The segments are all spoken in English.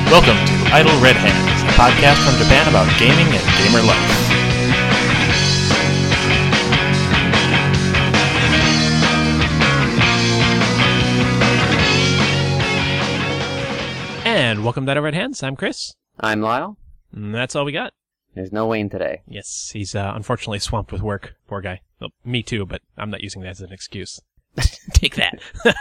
Welcome to Idle Red Hands, a podcast from Japan about gaming and gamer life. And welcome to Idle Red Hands. I'm Chris. I'm Lyle. And that's all we got. There's no Wayne today. Yes, he's unfortunately swamped with work. Poor guy. Well, me too, but I'm not using that as an excuse. Take that.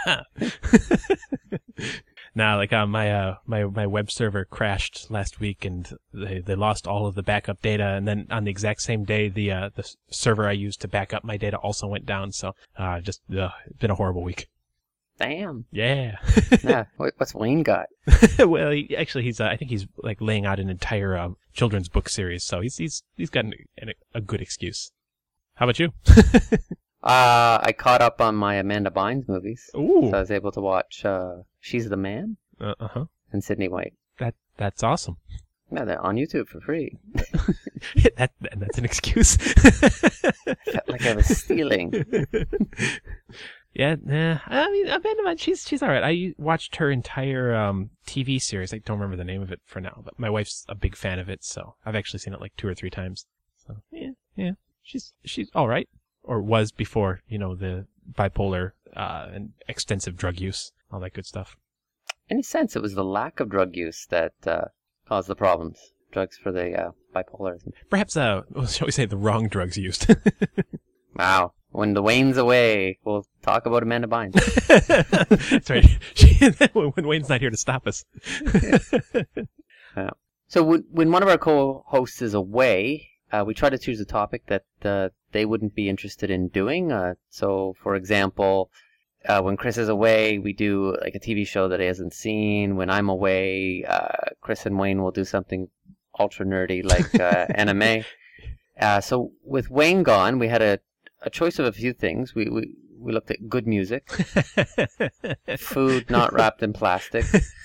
Nah, like my web server crashed last week, and they lost all of the backup data, and then on the exact same day, the server I used to back up my data also went down. So it's been a horrible week. Damn. Yeah. Yeah. What's Wayne got? Well, he's I think he's like laying out an entire children's book series, so he's got a good excuse. How about you? I caught up on my Amanda Bynes movies. Ooh. So I was able to watch She's the Man and Sydney White. That's awesome. Yeah, they're on YouTube for free. That's an excuse. Felt like I was stealing. Yeah, I mean, Amanda Bynes, she's all right. I watched her entire TV series. I don't remember the name of it for now, but my wife's a big fan of it, so I've actually seen it like 2 or 3 times. So yeah, she's all right, or was before the bipolar and extensive drug use, all that good stuff. In a sense, it was the lack of drug use that caused the problems. Drugs for the bipolar. Perhaps, shall we say, the wrong drugs used. Wow. When the Wayne's away, we'll talk about Amanda Bynes. That's right. When Wayne's not here to stop us. Yeah. So when one of our co-hosts is away, we try to choose a topic that they wouldn't be interested in doing. So, for example, when Chris is away, we do like a TV show that he hasn't seen. When I'm away, Chris and Wayne will do something ultra nerdy like anime. So with Wayne gone, we had a choice of a few things. We looked at good music, food not wrapped in plastic,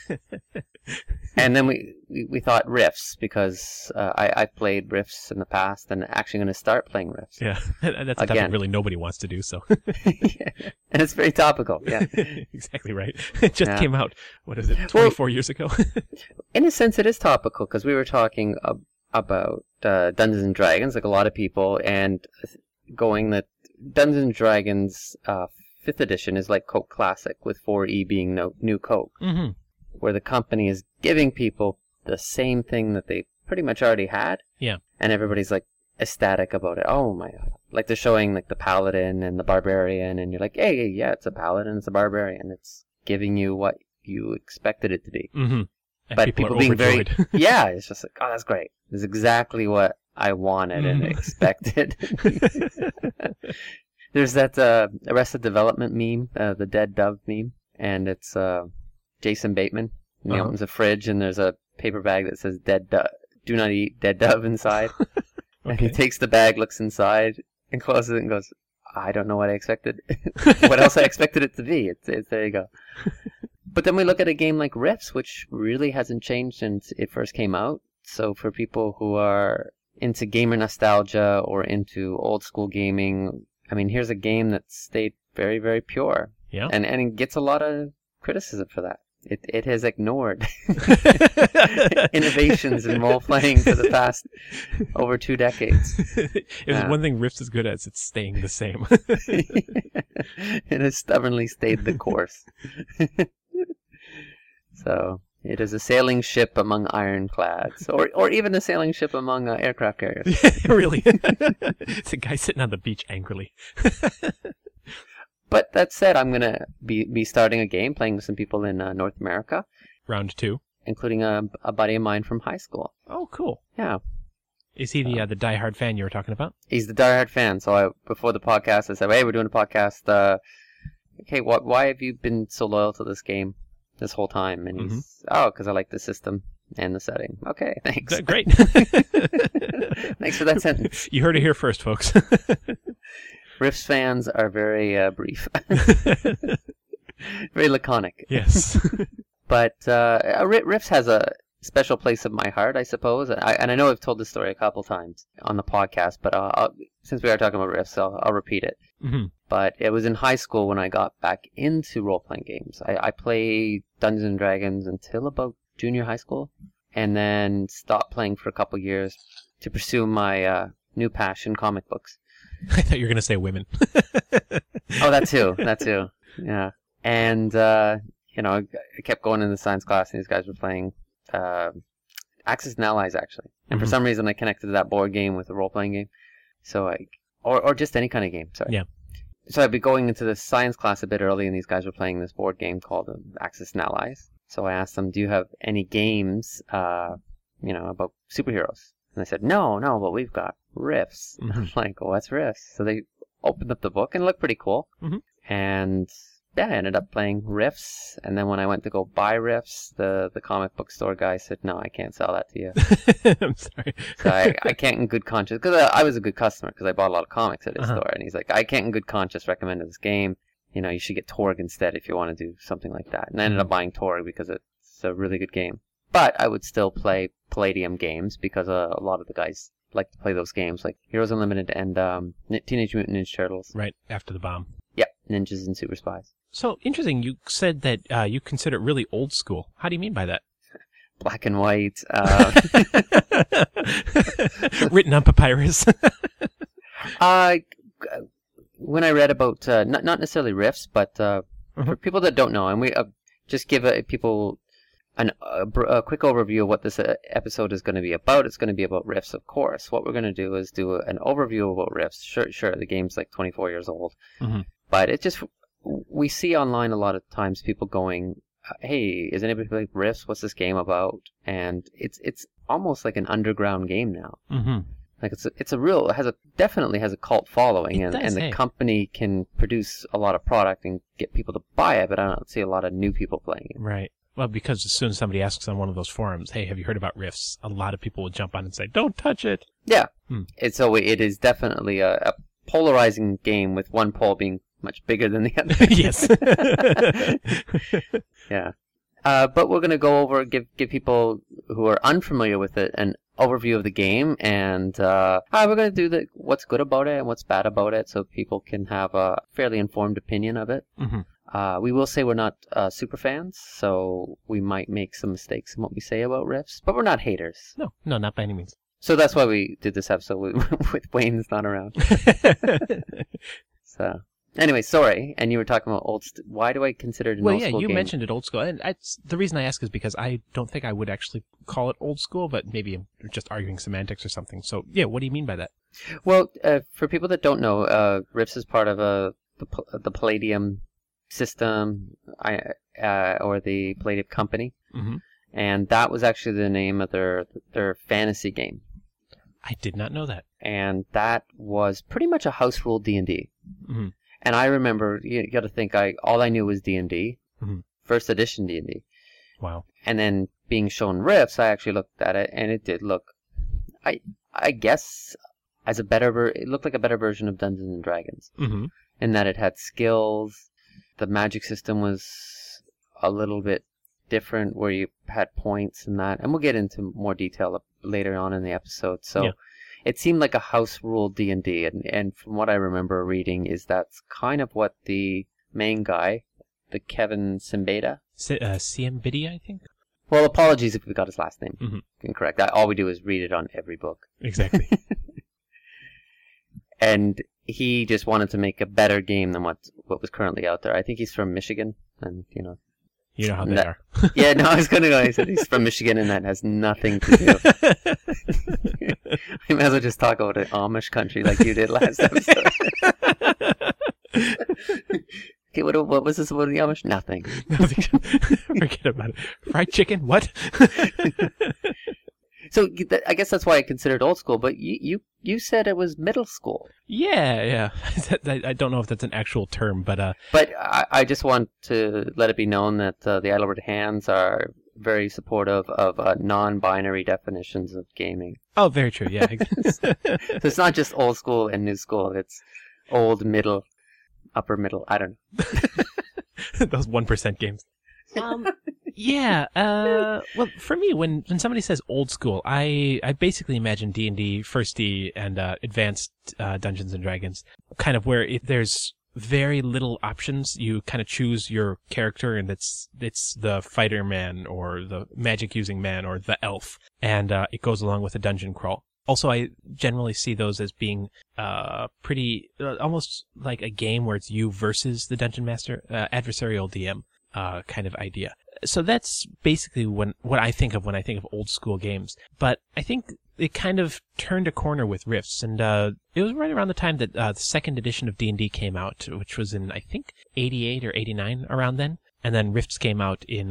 and then we thought riffs, because I played riffs in the past and actually going to start playing riffs. Yeah, that's a topic really nobody wants to do. So, yeah. And it's very topical. Yeah, exactly right. It just came out. What is it? 24 years ago. In a sense, it is topical because we were talking about Dungeons and Dragons, like a lot of people, and going that Dungeons and Dragons 5th edition is like Coke Classic, with 4E being new Coke, where the company is giving people the same thing that they pretty much already had. Yeah. And everybody's like ecstatic about it. Oh my God. Like they're showing like the Paladin and the Barbarian, and you're like, hey, yeah, it's a Paladin, it's a Barbarian. It's giving you what you expected it to be. Mm-hmm. But people being overjoyed. Yeah, it's just like, oh, that's great. It's exactly what I wanted and expected. There's that Arrested Development meme, the dead dove meme, and it's Jason Bateman. And he opens a fridge, and there's a paper bag that says "dead dove, do not eat dead dove" inside. Okay. And he takes the bag, looks inside, and closes it, and goes, "I don't know what I expected. What else I expected it to be." It's there you go. But then we look at a game like Rifts, which really hasn't changed since it first came out. So for people who are into gamer nostalgia or into old school gaming, I mean, here's a game that stayed very, very pure. Yeah. And it gets a lot of criticism for that. It has ignored innovations in role playing for the past over 2 decades. If there's one thing Rifts is good at, it's staying the same. It has stubbornly stayed the course. So it is a sailing ship among ironclads, or even a sailing ship among aircraft carriers. Really? It's a guy sitting on the beach angrily. But that said, I'm going to be starting a game, playing with some people in North America. Round 2. Including a buddy of mine from high school. Oh, cool. Yeah. Is he the diehard fan you were talking about? He's the diehard fan. So before the podcast, I said, hey, we're doing a podcast. Okay, why have you been so loyal to this game this whole time? And he's, because I like the system and the setting. Okay, thanks. Great. Thanks for that sentence. You heard it here first, folks. Rifts fans are very brief. Very laconic. Yes. But Rifts has a special place in my heart, I suppose. And I know I've told this story a couple times on the podcast, but since we are talking about Rifts, I'll repeat it. Mm-hmm. But it was in high school when I got back into role-playing games. I played Dungeons & Dragons until about junior high school, and then stopped playing for a couple years to pursue my new passion, comic books. I thought you were going to say women. Oh, that too. Yeah. And, you know, I kept going in the science class, and these guys were playing Axis and Allies, actually. And for some reason, I connected to that board game with a role-playing game. So or just any kind of game, sorry. Yeah. So I'd be going into the science class a bit early, and these guys were playing this board game called Axis and Allies. So I asked them, do you have any games, you know, about superheroes? And they said, no, but we've got Rifts. I'm like, well, what's Rifts? So they opened up the book, and it looked pretty cool. And yeah, I ended up playing Rifts. And then when I went to go buy Rifts, the comic book store guy said, no, I can't sell that to you. I'm sorry. So I can't in good conscience, because I was a good customer, because I bought a lot of comics at his store. And he's like, I can't in good conscience recommend this game. You know, you should get Torg instead if you want to do something like that. And I ended up buying Torg because it's a really good game. But I would still play Palladium games, because a lot of the guys like to play those games, like Heroes Unlimited and Teenage Mutant Ninja Turtles. Right, after the bomb. Yeah, Ninjas and Super Spies. So, interesting, you said that you consider it really old school. How do you mean by that? Black and white. Written on papyrus. When I read about, not necessarily Rifts, but for people that don't know, and we just give people a quick overview of what this episode is going to be about. It's going to be about Rifts, of course. What we're going to do is do an overview about Rifts. Sure, the game's like 24 years old. But it just, we see online a lot of times people going, hey, is anybody playing Rifts? What's this game about? And it's almost like an underground game now. Like definitely has a cult following, and the company can produce a lot of product and get people to buy it, but I don't see a lot of new people playing it. Right. Well, because as soon as somebody asks on one of those forums, hey, have you heard about Rifts? A lot of people will jump on and say, don't touch it. Yeah. So it is definitely a polarizing game, with one pole being much bigger than the other. Yes. Yeah. But we're going to go over, give people who are unfamiliar with it an overview of the game, and we're going to do what's good about it and what's bad about it, so people can have a fairly informed opinion of it. We will say we're not super fans, so we might make some mistakes in what we say about Rifts, but we're not haters. No, not by any means. So that's why we did this episode with Wayne's not around. So, anyway, sorry. And you were talking about why do I consider it an old school game? Well, yeah, you mentioned it old school. And the reason I ask is because I don't think I would actually call it old school, but maybe I'm just arguing semantics or something. So, yeah, what do you mean by that? Well, for people that don't know, Rifts is part of the Palladium system, or the Palladium company. And that was actually the name of their fantasy game. I did not know that. And that was pretty much a house rule D&D. And I remember, you got to think, all I knew was D&D, first edition D&D. Wow. And then being shown Rifts, I actually looked at it, and it did look, I guess, as it looked like a better version of Dungeons and Dragons. In that it had skills. The magic system was a little bit different, where you had points and that. And we'll get into more detail later on in the episode. So it seemed like a house rule D&D, and from what I remember reading, is that's kind of what the main guy, the Kevin Simbada. Siembidi, I think? Well, apologies if we got his last name incorrect. All we do is read it on every book. Exactly. And he just wanted to make a better game than what was currently out there. I think he's from Michigan, and you know how they are. Yeah, no, I was going to go. I said he's from Michigan, and that has nothing to do. You might as well just talk about an Amish country like you did last episode. Okay, what was this about the Amish? Nothing. Forget about it. Fried chicken? What? So I guess that's why I consider it old school, but you said it was middle school. Yeah. I don't know if that's an actual term, but... But I just want to let it be known that the Idlewood Hands are very supportive of non-binary definitions of gaming. Oh, very true, yeah. So it's not just old school and new school, it's old, middle, upper middle, I don't know. Those 1% games. Yeah, well, for me, when somebody says old school, I basically imagine D&D, First D, and Advanced Dungeons and Dragons, kind of where there's very little options. You kind of choose your character, and it's the fighter man or the magic using man or the elf, and it goes along with a dungeon crawl. Also, I generally see those as being pretty almost like a game where it's you versus the dungeon master, adversarial DM kind of idea. So that's basically what I think of when I think of old school games. But I think it kind of turned a corner with Rifts, and it was right around the time that the second edition of D&D came out, which was in, I think, 88 or 89, around then. And then Rifts came out in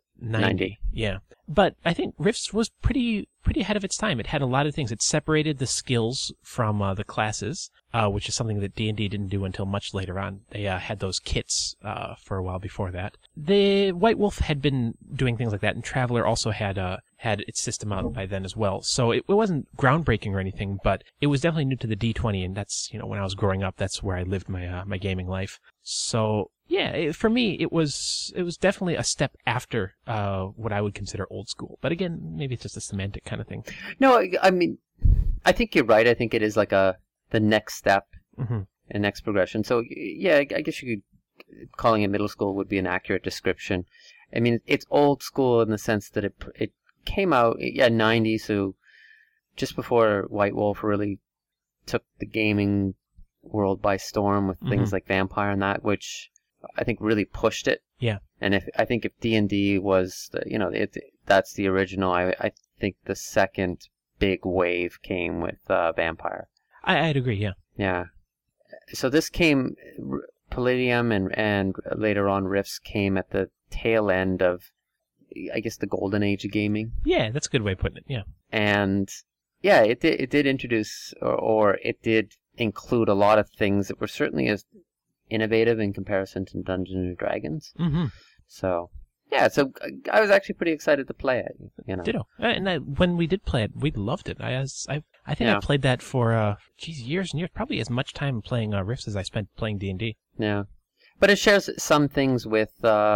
90. Yeah. But I think Rifts was pretty ahead of its time. It had a lot of things. It separated the skills from the classes, which is something that D&D didn't do until much later on. They had those kits for a while before that. The White Wolf had been doing things like that, and Traveller also had its system out by then as well. So it wasn't groundbreaking or anything, but it was definitely new to the D20, and that's, when I was growing up, that's where I lived my gaming life. So yeah, for me, it was definitely a step after what I would consider old school. But again, maybe it's just a semantic kind of thing. No, I mean, I think you're right. I think it is like the next step, Mm-hmm. and next progression. So yeah, I guess you could, calling it middle school would be an accurate description. I mean, it's old school in the sense that it came out, 90, so just before White Wolf really took the gaming world by storm with things like Vampire and that, which I think really pushed it. Yeah. And I think if D&D was, that's the original, I think the second big wave came with Vampire. I'd agree, yeah. Yeah. So this came, Palladium and later on Rifts came at the tail end of, I guess, the golden age of gaming. Yeah, that's a good way of putting it, yeah. And yeah, it did introduce, or it did include a lot of things that were certainly as innovative in comparison to Dungeons and Dragons. Mm-hmm. So yeah, so I was actually pretty excited to play it. Ditto. And when we did play it, we loved it. I think I played that for years and years, probably as much time playing Rifts as I spent playing D&D. Yeah, but it shares some things with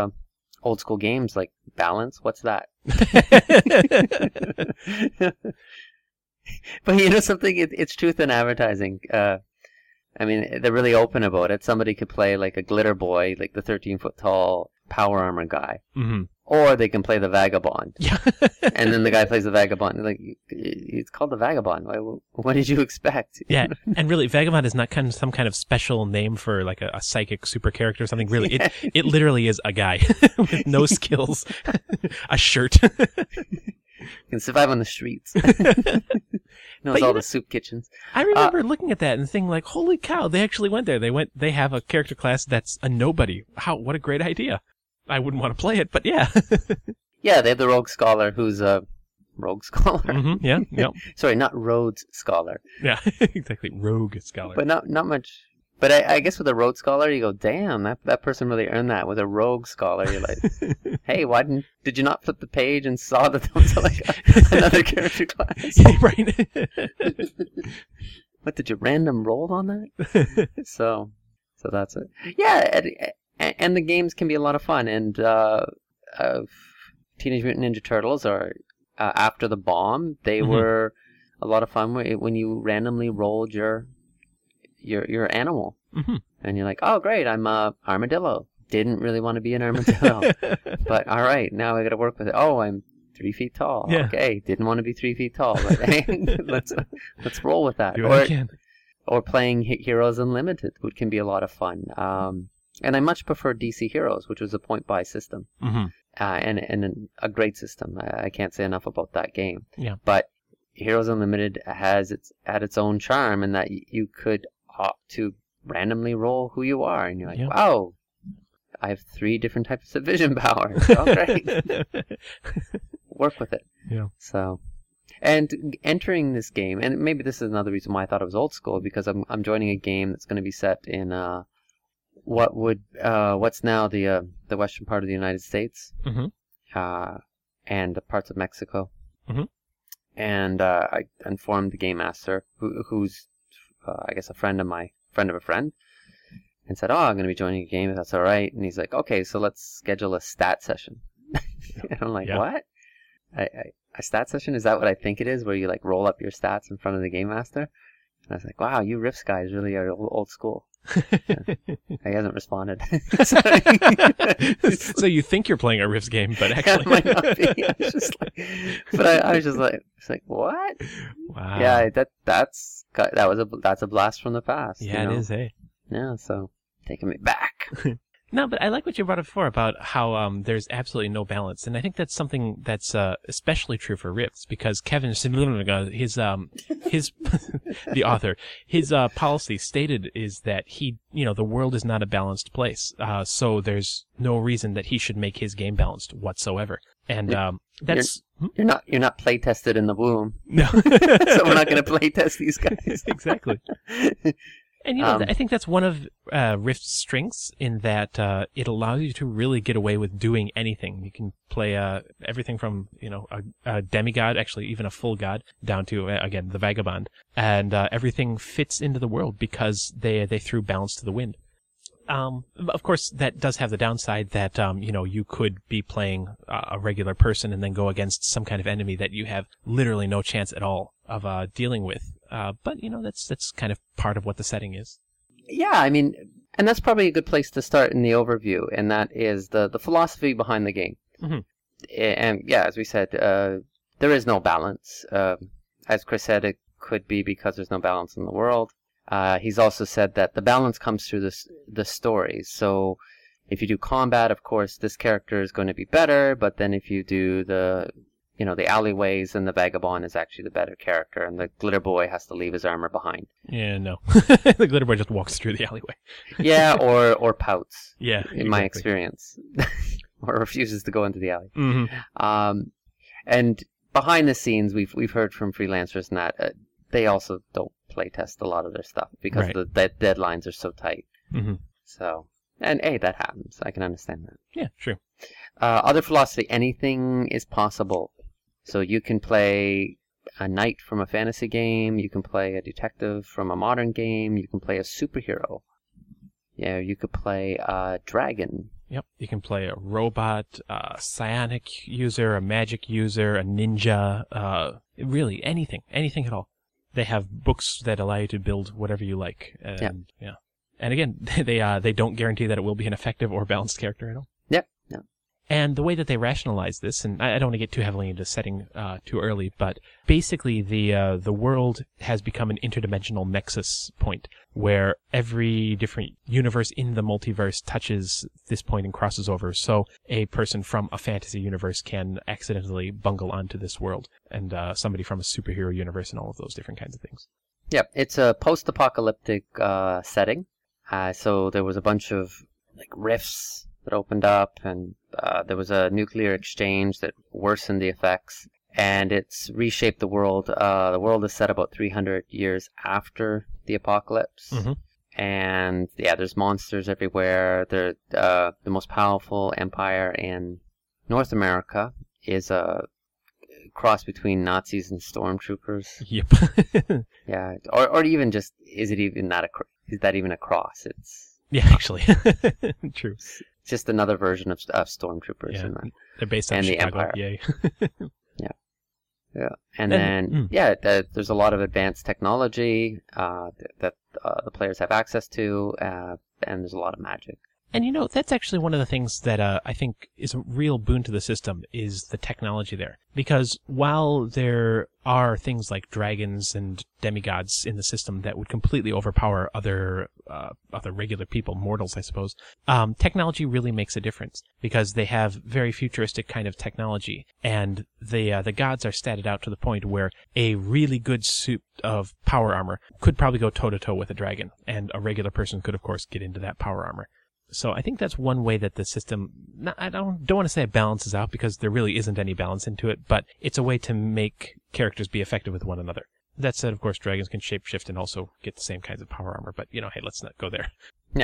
old school games like balance. What's that? But something, it's truth in advertising. I mean, they're really open about it. Somebody could play like a glitter boy, like the 13-foot tall power armor guy. Mm-hmm. Or they can play the vagabond. Yeah. And then the guy plays the vagabond. Like, it's called the vagabond. What did you expect? Yeah, and really, vagabond is not some kind of special name for like a psychic super character or something. Really, it literally is a guy with no skills, a shirt. Can survive on the streets. Knows all the soup kitchens. I remember looking at that and thinking, like, holy cow, they actually went there. They have a character class that's a nobody. What a great idea. I wouldn't want to play it, but yeah. Yeah, they have the Rogue Scholar, who's a Rogue Scholar. Mm-hmm, yeah, yep. Sorry, not Rhodes Scholar. Yeah, exactly. Rogue Scholar. But not much. But I guess with a Rhodes Scholar, you go, damn, that person really earned that. With a Rogue Scholar, you're like, hey, did you not flip the page and saw that there was like another character class? Yeah, right. What, did you random roll on that? So that's it. Yeah, and the games can be a lot of fun. And Teenage Mutant Ninja Turtles are after the bomb. They were a lot of fun when you randomly rolled your animal, and you're like, oh great, I'm a armadillo. Didn't really want to be an armadillo, but all right, now I got to work with it. Oh, I'm 3 feet tall. Yeah. Okay, didn't want to be 3 feet tall, but hey, let's roll with that. Do what I can. Or playing Heroes Unlimited, which can be a lot of fun. And I much prefer DC Heroes, which was a point buy system, and a great system. I can't say enough about that game. Yeah, but Heroes Unlimited has its own charm in that you could opt to randomly roll who you are, and you're like, wow, I have 3 different types of vision powers. Oh, great. Work with it. Yeah. So, and entering this game, and maybe this is another reason why I thought it was old school, because I'm joining a game that's going to be set in what's now the western part of the United States, and parts of Mexico. Mm-hmm. And I informed the game master, who's I guess a friend of a friend, and said, "Oh, I'm going to be joining a game. If that's all right." And he's like, "Okay, so let's schedule a stat session." And I'm like, "What? A stat session? Is that what I think it is? Where you like roll up your stats in front of the game master?" And I was like, "Wow, you Rifts guys really are old school." He hasn't responded. So you think you're playing a Rifts game, but actually, It might not be. I was just like, but I was just like, it's like what? wow. Yeah, that's a blast from the past. Yeah, it is, eh? Yeah, so taking me back. No, but I like what you brought up before about how there's absolutely no balance, and I think that's something that's especially true for Rifts, because Kevin, his the author, his policy stated is that the world is not a balanced place, so there's no reason that he should make his game balanced whatsoever, and that's. You're not play tested in the womb. No. So we're not going to play test these guys. Exactly. And I think that's one of Rift's strengths, in that it allows you to really get away with doing anything. You can play everything from a demigod, actually even a full god, down to again the vagabond, and everything fits into the world because they threw balance to the wind. Of course, that does have the downside that you could be playing a regular person and then go against some kind of enemy that you have literally no chance at all of dealing with. But that's kind of part of what the setting is. Yeah, I mean, and that's probably a good place to start in the overview, and that is the philosophy behind the game. Mm-hmm. And yeah, as we said, there is no balance. As Chris said, it could be because there's no balance in the world. He's also said that the balance comes through the stories. So if you do combat, of course, this character is going to be better, but then if you do the alleyways, and the vagabond is actually the better character, and the glitter boy has to leave his armor behind. Yeah, no. The glitter boy just walks through the alleyway. Yeah, or pouts. Yeah, in my experience. Or refuses to go into the alley. Mm-hmm. And behind the scenes, we've heard from freelancers and that they also don't play test a lot of their stuff because right. the deadlines are so tight. Mm-hmm. So, and hey, that happens. I can understand that. Yeah, true. Other philosophy: anything is possible. So you can play a knight from a fantasy game. You can play a detective from a modern game. You can play a superhero. Yeah, you could play a dragon. Yep, you can play a robot, a psionic user, a magic user, a ninja, really anything at all. They have books that allow you to build whatever you like. And, yeah. And again, they don't guarantee that it will be an effective or balanced character at all. Yep. No. And the way that they rationalize this, and I don't want to get too heavily into setting too early, but basically the world has become an interdimensional nexus point where every different universe in the multiverse touches this point and crosses over. So a person from a fantasy universe can accidentally bungle onto this world, and somebody from a superhero universe, and all of those different kinds of things. Yep, it's a post-apocalyptic setting. So there was a bunch of rifts that opened up, and there was a nuclear exchange that worsened the effects, and it's reshaped the world. The world is set about 300 years after the apocalypse, Mm-hmm. and yeah, there's monsters everywhere. The most powerful empire in North America is a cross between Nazis and stormtroopers. Yep. Yeah, or even just is that even a cross? It's Yeah, actually. True. just another version of stormtroopers. Yeah. In that. They're based on And the Chicago. Empire. Yay. Yeah, and then there's a lot of advanced technology that the players have access to, and there's a lot of magic. And that's actually one of the things that I think is a real boon to the system, is the technology there. Because while there are things like dragons and demigods in the system that would completely overpower other regular people, mortals, I suppose, technology really makes a difference, because they have very futuristic kind of technology, and the gods are statted out to the point where a really good suit of power armor could probably go toe-to-toe with a dragon, and a regular person could, of course, get into that power armor. So I think that's one way that the system, I don't want to say it balances out, because there really isn't any balance into it, but it's a way to make characters be effective with one another. That said, of course, dragons can shapeshift and also get the same kinds of power armor, but, hey, let's not go there. Yeah.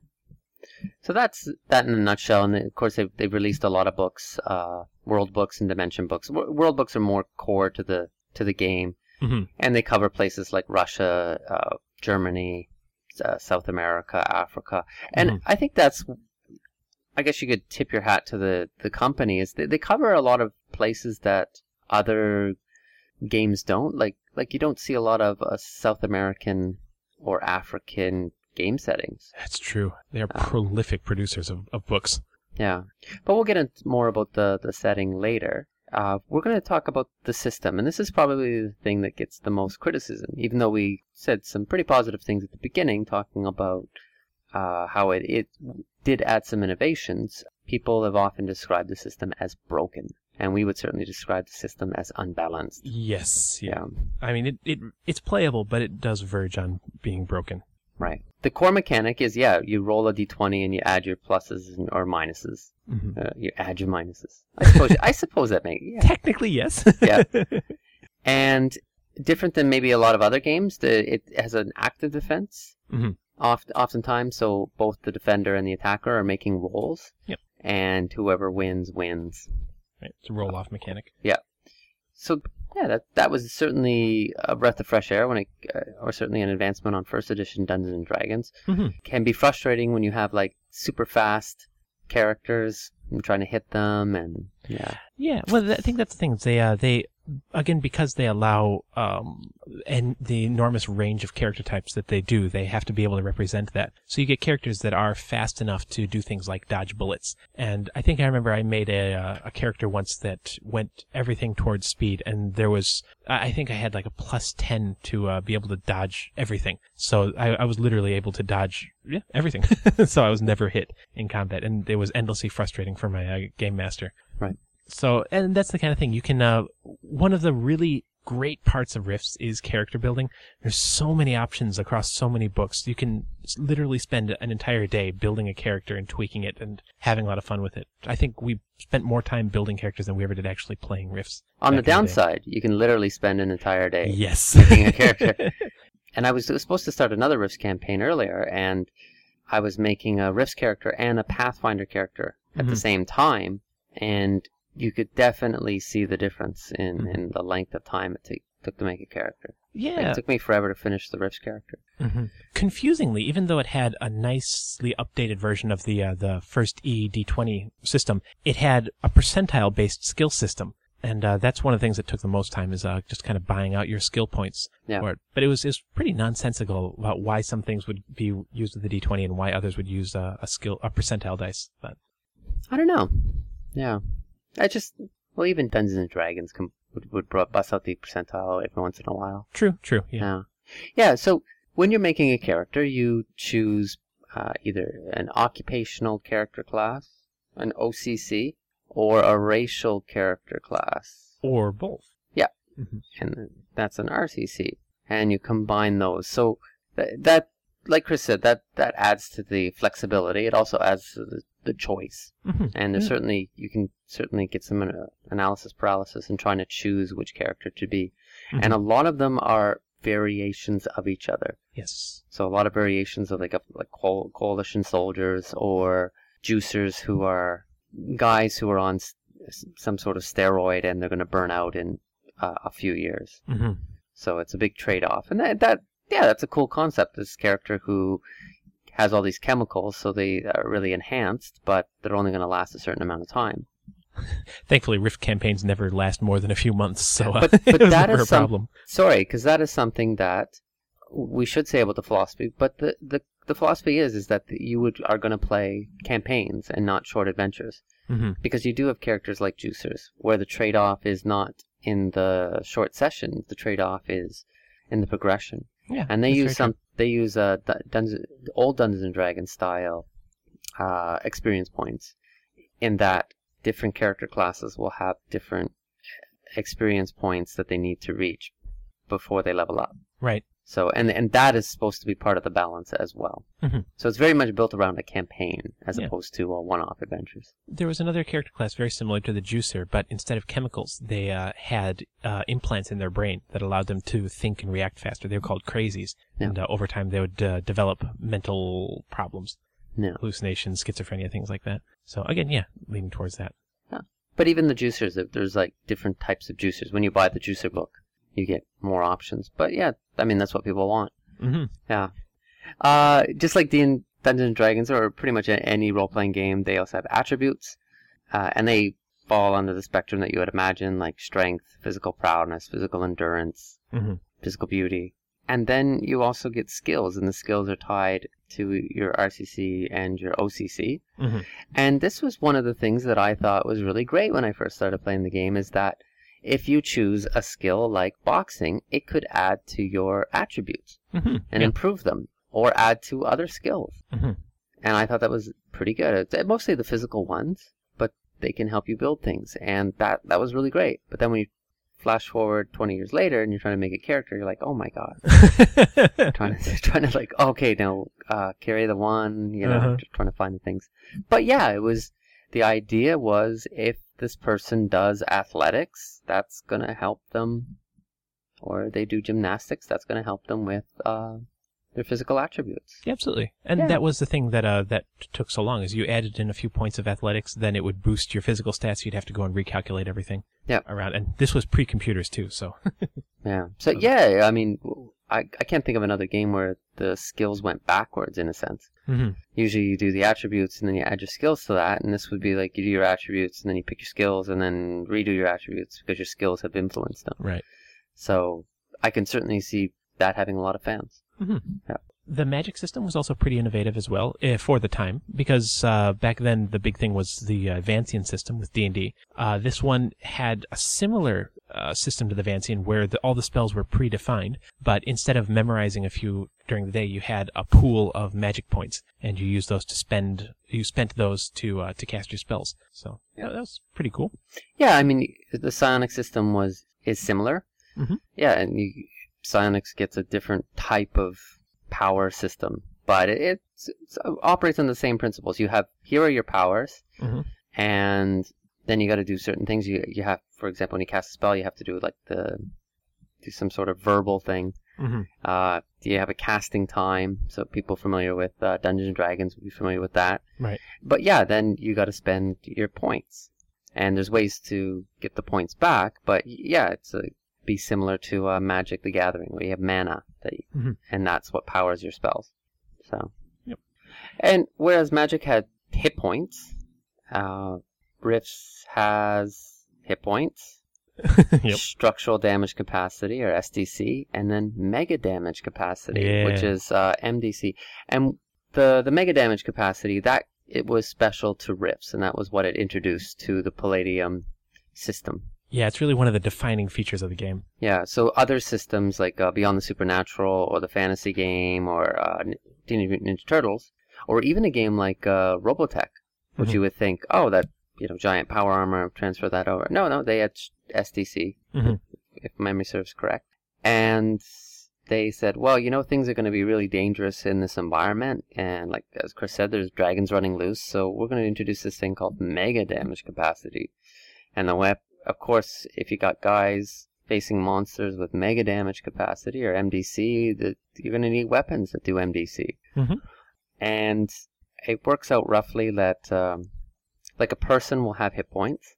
So that's that in a nutshell, and of course they've released a lot of books, world books and dimension books. World books are more core to the game, Mm-hmm. and they cover places like Russia, Germany, South America, Africa, and Mm-hmm. I think I guess you could tip your hat to the company, is they cover a lot of places that other games don't. Like you don't see a lot of South American or African game settings. That's true. They are prolific producers of books. Yeah. But we'll get into more about the setting later. We're going to talk about the system, and this is probably the thing that gets the most criticism, even though we said some pretty positive things at the beginning, talking about how it did add some innovations. People have often described the system as broken, and we would certainly describe the system as unbalanced. Yes. Yeah. I mean, it's playable, but it does verge on being broken. Right. The core mechanic is, you roll a d20 and you add your pluses or minuses. Mm-hmm. You add your minuses. I suppose that makes... Yeah. Technically, yes. Yeah. And different than maybe a lot of other games, it has an active defense. Mm-hmm. Oftentimes, so both the defender and the attacker are making rolls. Yep. And whoever wins. Right. It's a roll-off mechanic. Yeah. So... yeah, that was certainly a breath of fresh air or certainly an advancement on first edition Dungeons and Dragons. Mm-hmm. Can be frustrating when you have like super fast characters and trying to hit them, and yeah. Yeah, well, I think that's the thing. They again, because they allow and the enormous range of character types that they do, they have to be able to represent that. So you get characters that are fast enough to do things like dodge bullets. And I think I remember I made a character once that went everything towards speed, and there was, I think I had like a +10 to be able to dodge everything. So I was literally able to dodge everything. So I was never hit in combat, and it was endlessly frustrating for my game master. Right. So, and that's the kind of thing you can, one of the really great parts of Rifts is character building. There's so many options across so many books. You can literally spend an entire day building a character and tweaking it and having a lot of fun with it. I think we spent more time building characters than we ever did actually playing Rifts. On the downside, you can literally spend an entire day making a character. And I was supposed to start another Rifts campaign earlier, and I was making a Rifts character and a Pathfinder character at the same time, and you could definitely see the difference in the length of time it took to make a character. Yeah. Like, it took me forever to finish the Rifts character. Mm-hmm. Confusingly, even though it had a nicely updated version of the first D20 system, it had a percentile-based skill system. And that's one of the things that took the most time is just kind of buying out your skill points. Yeah. But it was pretty nonsensical about why some things would be used with the D20 and why others would use a percentile dice. But I don't know. Yeah. Even Dungeons and Dragons would bust out the percentile every once in a while. True, yeah. Yeah, so when you're making a character, you choose either an occupational character class, an OCC, or a racial character class. Or both. Yeah, mm-hmm. And that's an RCC. And you combine those. So that like Chris said, that adds to the flexibility. It also adds to the choice. Mm-hmm. And there's you can certainly get some analysis paralysis in trying to choose which character to be. Mm-hmm. And a lot of them are variations of each other. Yes. So a lot of variations of like coalition soldiers or juicers who are guys who are on some sort of steroid and they're going to burn out in a few years. Mm-hmm. So it's a big trade-off. And that's a cool concept. This character who has all these chemicals, so they are really enhanced, but they're only going to last a certain amount of time. Thankfully, Rift campaigns never last more than a few months, so but it was that never is a problem. Sorry, because that is something that we should say about the philosophy. But the philosophy is that you are going to play campaigns and not short adventures, mm-hmm. because you do have characters like juicers, where the trade-off is not in the short sessions. The trade-off is in the progression. Yeah, and they use old Dungeons and Dragons style experience points, in that different character classes will have different experience points that they need to reach before they level up. Right. So and that is supposed to be part of the balance as well. Mm-hmm. So it's very much built around a campaign as opposed to one-off adventures. There was another character class very similar to the Juicer, but instead of chemicals, they had implants in their brain that allowed them to think and react faster. They were called crazies, and over time they would develop mental problems, hallucinations, schizophrenia, things like that. So again, leaning towards that. Yeah. But even the juicers, there's like different types of juicers. When you buy the juicer book, you get more options. But that's what people want. Mm-hmm. Yeah. Just like the Dungeons & Dragons or pretty much any role-playing game, they also have attributes. And they fall under the spectrum that you would imagine, like strength, physical prowess, physical endurance, mm-hmm. physical beauty. And then you also get skills, and the skills are tied to your RCC and your OCC. Mm-hmm. And this was one of the things that I thought was really great when I first started playing the game, is that if you choose a skill like boxing, it could add to your attributes Mm-hmm. and improve them, or add to other skills. Mm-hmm. And I thought that was pretty good. Mostly the physical ones, but they can help you build things, and that was really great. But then when you flash forward 20 years later and you're trying to make a character, you're like, oh my god. trying to like, okay, now carry the one, just trying to find the things. But yeah, the idea was, if this person does athletics, that's going to help them, or they do gymnastics, that's going to help them with their physical attributes. Yeah, absolutely. And that was the thing that took so long, is you added in a few points of athletics, then it would boost your physical stats. You'd have to go and recalculate everything around. And this was pre-computers too, so. Yeah. So yeah, I mean, I can't think of another game where the skills went backwards in a sense. Mm-hmm. Usually you do the attributes and then you add your skills to that, and this would be like you do your attributes and then you pick your skills and then redo your attributes because your skills have influenced them. Right. So I can certainly see that having a lot of fans. Mm-hmm. Yeah. The magic system was also pretty innovative as well for the time, because back then the big thing was the Vancian system with D&D. This one had a similar system to the Vancian, where all the spells were predefined, but instead of memorizing a few during the day, you had a pool of magic points, and you used those you spent those to cast your spells. So that was pretty cool. Yeah, I mean, the psionic system is similar. Mm-hmm. Yeah, and psionics gets a different type of power system, but it operates on the same principles. Here are your powers, mm-hmm. and then you got to do certain things. You have, for example, when you cast a spell, you have to do do some sort of verbal thing. Mm-hmm. You have a casting time, so people familiar with Dungeons and Dragons will be familiar with that. Right. But yeah, then you got to spend your points, and there's ways to get the points back. But yeah, be similar to Magic: The Gathering, where you have mana, mm-hmm. and that's what powers your spells. So, yep. And whereas Magic had hit points, Rifts has hit points, yep. structural damage capacity, or SDC, and then mega damage capacity, which is MDC. And the mega damage capacity, it was special to Rifts, and that was what it introduced to the Palladium system. Yeah, it's really one of the defining features of the game. Yeah, so other systems like Beyond the Supernatural, or the fantasy game, or Teenage Mutant Ninja Turtles, or even a game like Robotech, which mm-hmm. you would think, oh, that giant power armor, transfer that over. No, they had SDC, mm-hmm. if memory serves correct. And they said, well, things are going to be really dangerous in this environment, and like as Chris said, there's dragons running loose, so we're going to introduce this thing called mega damage capacity. And of course, if you got guys facing monsters with mega damage capacity, or MDC, you're going to need weapons that do MDC. Mm-hmm. And it works out roughly that like a person will have hit points,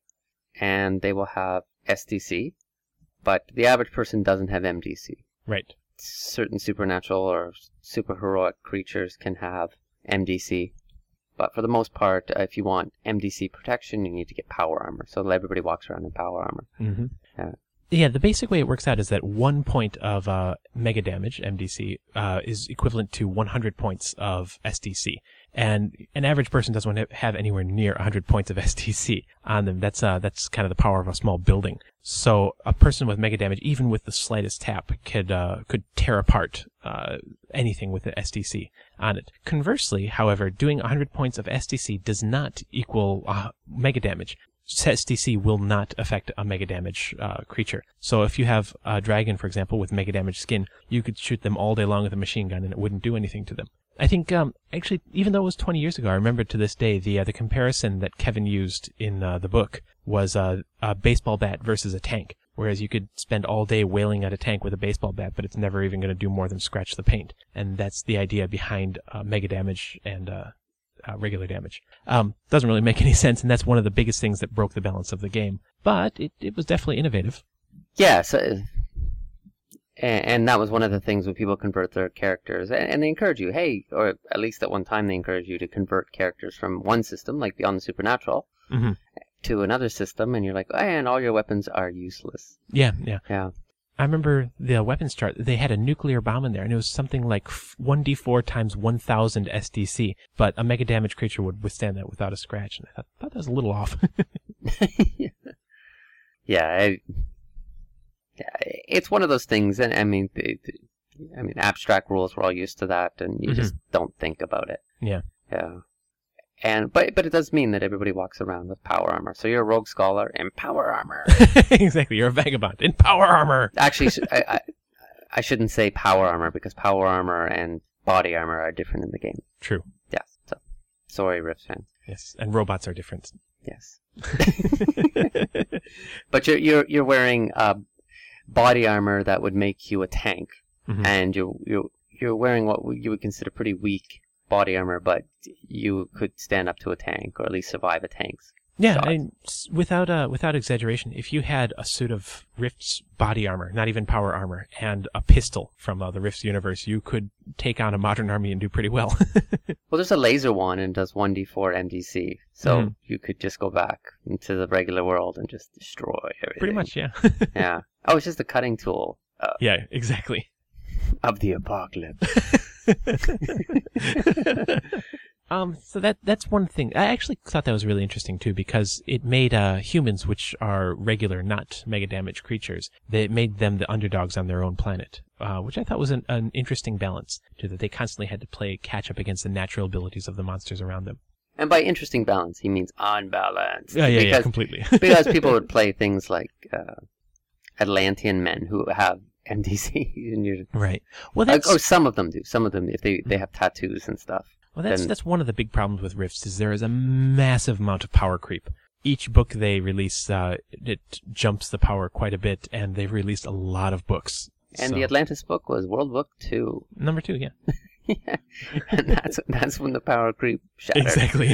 and they will have SDC, but the average person doesn't have MDC. Right. Certain supernatural or superheroic creatures can have MDC. But for the most part, if you want MDC protection, you need to get power armor. So everybody walks around in power armor. Mm-hmm. Yeah, the basic way it works out is that 1 point of mega damage, MDC, is equivalent to 100 points of SDC. And an average person doesn't want to have anywhere near 100 points of SDC on them. That's kind of the power of a small building. So a person with mega damage, even with the slightest tap, could tear apart anything with the SDC on it. Conversely, however, doing 100 points of SDC does not equal mega damage. SDC will not affect a mega damage creature. So if you have a dragon, for example, with mega damage skin, you could shoot them all day long with a machine gun and it wouldn't do anything to them. I think, actually, even though it was 20 years ago, I remember to this day the comparison that Kevin used in the book was a baseball bat versus a tank. Whereas you could spend all day wailing at a tank with a baseball bat, but it's never even going to do more than scratch the paint. And that's the idea behind mega damage and regular damage. Doesn't really make any sense, and that's one of the biggest things that broke the balance of the game. But it was definitely innovative. Yeah, so, and that was one of the things when people convert their characters, and they encourage you, hey, or at least at one time they encourage you to convert characters from one system, like Beyond the Supernatural, mm-hmm. to another system, and you're like, and all your weapons are useless. Yeah. I remember the weapons chart. They had a nuclear bomb in there, and it was something like 1d4 times 1,000 SDC. But a mega damage creature would withstand that without a scratch, and I thought that was a little off. Yeah, it's one of those things, and I mean, abstract rules, we're all used to that, and you just don't think about it. Yeah. Yeah. But it does mean that everybody walks around with power armor. So you're a rogue scholar in power armor. Exactly, you're a vagabond in power armor. Actually, I shouldn't say power armor, because power armor and body armor are different in the game. True. Yes. So, sorry, Rift fans. Yes, and robots are different. Yes. But you're wearing body armor that would make you a tank, and you're wearing what you would consider pretty weak body armor, but you could stand up to a tank, or at least survive a tank's Yeah, and without exaggeration, if you had a suit of Rift's body armor, not even power armor, and a pistol from the Rift's universe, you could take on a modern army and do pretty well. Well, there's a laser one and does 1d4 MDC, so you could just go back into the regular world and just destroy everything. Pretty much, yeah. Yeah. Oh, it's just a cutting tool. Yeah, exactly. Of the apocalypse. So that's one thing. I actually thought that was really interesting too, because it made humans, which are regular, not mega damage creatures, it made them the underdogs on their own planet, which I thought was an interesting balance, too, that they constantly had to play catch up against the natural abilities of the monsters around them. And by interesting balance, he means unbalanced. Yeah, completely. Because people would play things like Atlantean men who have MDC. And you're, right. Well, some of them do. Some of them, if they have tattoos and stuff. Well, that's one of the big problems with Rifts, is there is a massive amount of power creep. Each book they release, it jumps the power quite a bit, and they've released a lot of books. And the Atlantis book was World Book 2. Number 2, yeah. Yeah. And that's when the power creep shattered. Exactly.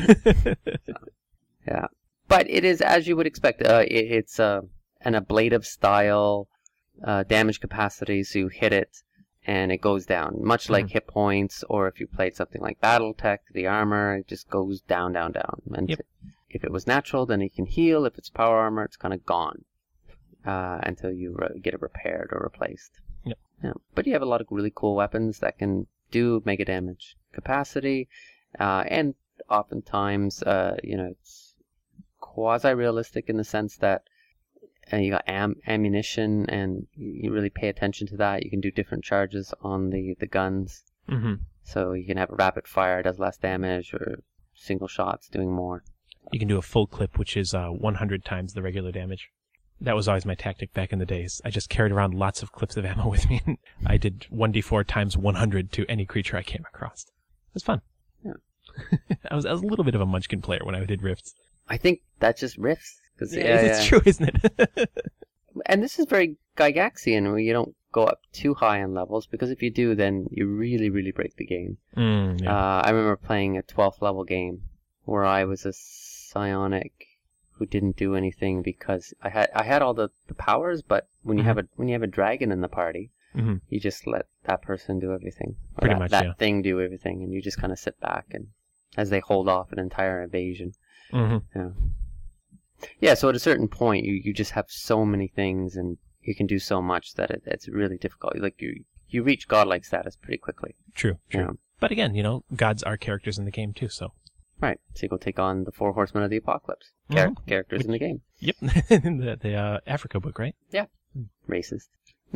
Yeah. But it is, as you would expect, it's an ablative style, damage capacity, so you hit it, and it goes down, much like hit points, or if you played something like Battletech, the armor, it just goes down, down, down. And if it was natural, then it can heal. If it's power armor, it's kind of gone until you get it repaired or replaced. Yep. Yeah. But you have a lot of really cool weapons that can do mega damage capacity, and oftentimes, it's quasi-realistic in the sense that you got ammunition, and you really pay attention to that. You can do different charges on the guns. Mm-hmm. So you can have a rapid fire, does less damage, or single shots doing more. You can do a full clip, which is 100 times the regular damage. That was always my tactic back in the days. I just carried around lots of clips of ammo with me, and I did 1d4 times 100 to any creature I came across. It was fun. Yeah. I was a little bit of a munchkin player when I did Rifts. I think that's just Rifts. It's true, isn't it? And this is very Gygaxian, where you don't go up too high on levels, because if you do, then you really, really break the game. Yeah. I remember playing a 12th level game where I was a psionic who didn't do anything because I had all the powers, but when you have a dragon in the party, you just let that person do everything. Or Pretty much, that thing do everything, and you just kind of sit back and as they hold off an entire invasion. Yeah. Yeah, so at a certain point, you just have so many things, and you can do so much that it's really difficult. Like you reach godlike status pretty quickly. True. Yeah. But again, gods are characters in the game too, so. Right, so you go take on the 4 horsemen of the apocalypse. Characters in the game. Yep, in the Africa book, right? Yeah. Racist.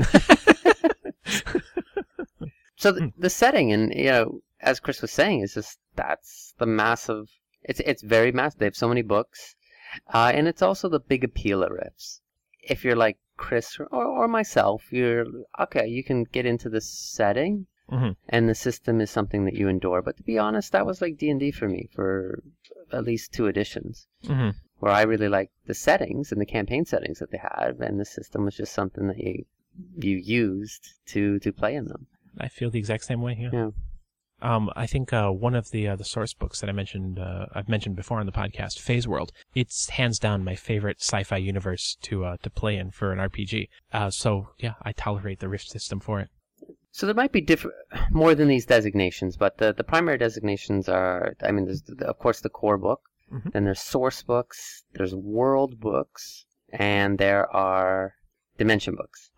So the setting, and as Chris was saying, is just that's the massive. It's very massive. They have so many books. And it's also the big appeal at Rifts. If you're like Chris or myself, you're okay. You can get into the setting, and the system is something that you endure. But to be honest, that was like D&D for me for at least 2 editions, where I really liked the settings and the campaign settings that they had, and the system was just something that you used to play in them. I feel the exact same way. Yeah. I think one of the source books that I've mentioned before on the podcast, Phase World, it's hands down my favorite sci-fi universe to play in for an RPG. So yeah, I tolerate the Rift system for it. So there might be more than these designations, but the primary designations are, there's of course the core book, then there's source books, there's world books, and there are dimension books.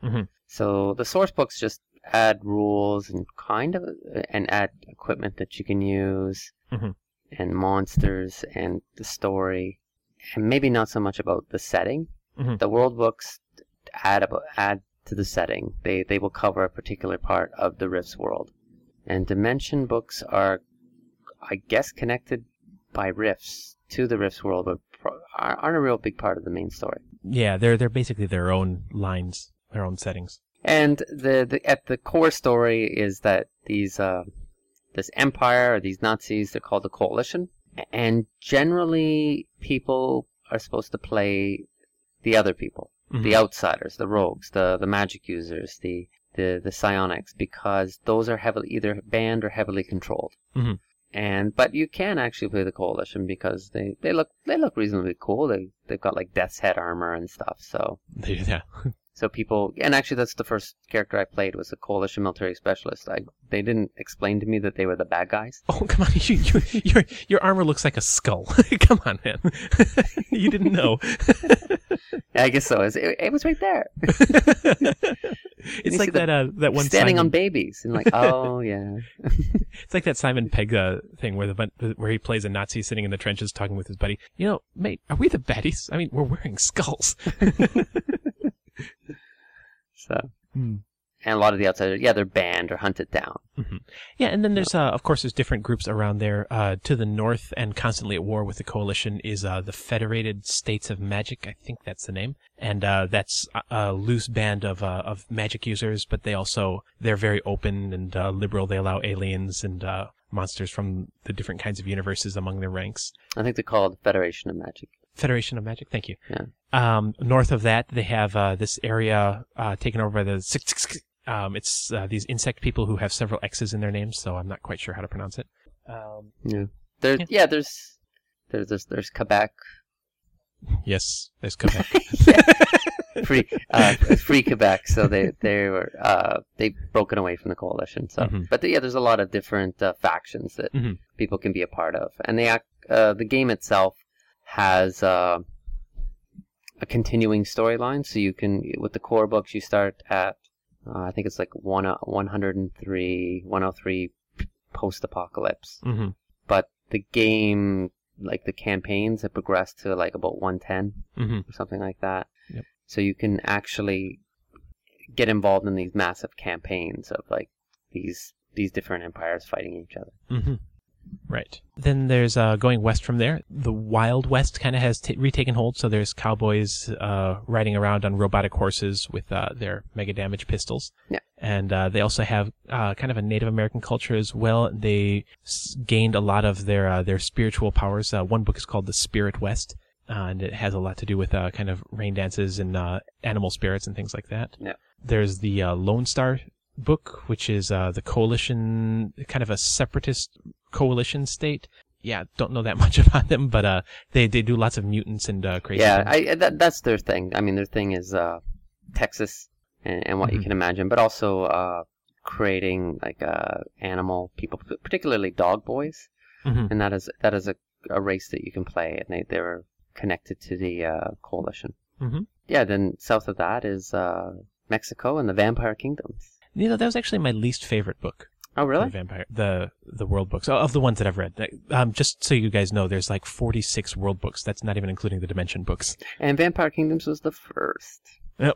So the source books just add rules and add equipment that you can use, Mhm. and monsters and the story, and maybe not so much about the setting. Mhm. The world books add to the setting. They will cover a particular part of the Rifts world, and dimension books are, I guess, connected by Rifts to the Rifts world, but aren't a real big part of the main story. Yeah, they're basically their own lines, their own settings. And at the core story is that this empire, or these Nazis, they're called the Coalition, and generally people are supposed to play the other people, the outsiders, the rogues, the magic users, the psionics, because those are either banned or heavily controlled. But you can actually play the Coalition because they look reasonably cool. They've got like Death's Head armor and stuff. So They do that. so people, and actually that's the first character I played, was a Coalition military specialist. They didn't explain to me that they were the bad guys. Oh, come on. Your armor looks like a skull. Come on, man. You didn't know. I guess so. It was right there. It's like that one standing Simon, on babies and like, oh yeah. It's like that Simon Pegg thing where he plays a Nazi sitting in the trenches talking with his buddy. You know, mate, are we the baddies? I mean, we're wearing skulls. So, and a lot of the outsiders, they're banned or hunted down. Yeah, and then there's of course there's different groups around there. To the north and constantly at war with the Coalition is the Federated States of Magic. I think that's the name, and that's a loose band of magic users. But they're very open and liberal. They allow aliens and monsters from the different kinds of universes among their ranks. I think they're called Federation of Magic. Federation of Magic, thank you. Yeah. North of that, they have this area taken over by the it's these insect people who have several X's in their names, so I'm not quite sure how to pronounce it. There's Quebec. Yes, there's Quebec. Free Quebec. So they've broken away from the Coalition. So, but there's a lot of different factions that people can be a part of, and the game itself has a continuing storyline. So you can, with the core books, you start at I think it's like 103 post-apocalypse. But the game, like the campaigns, have progressed to like about 110 or something like that. Yep. So you can actually get involved in these massive campaigns of like these different empires fighting each other. Right. Then there's going west from there. The Wild West kind of has retaken hold. So there's cowboys riding around on robotic horses with their mega damage pistols. Yeah. And they also have kind of a Native American culture as well. They gained a lot of their spiritual powers. One book is called The Spirit West, and it has a lot to do with kind of rain dances and animal spirits and things like that. Yeah. There's the Lone Star book, which is the Coalition, kind of a separatist coalition state. Yeah, don't know that much about them, but they do lots of mutants and crazy things. That's their thing. I mean, their thing is Texas and what you can imagine, but also creating like animal people, particularly dog boys, and that is a race that you can play, and they're connected to the Coalition. Yeah, then south of that is Mexico and the Vampire Kingdoms. You know, that was actually my least favorite book. Oh, really? The world books of the ones that I've read. Just so you guys know, there's like 46 world books. That's not even including the Dimension books. And Vampire Kingdoms was the first. Yep.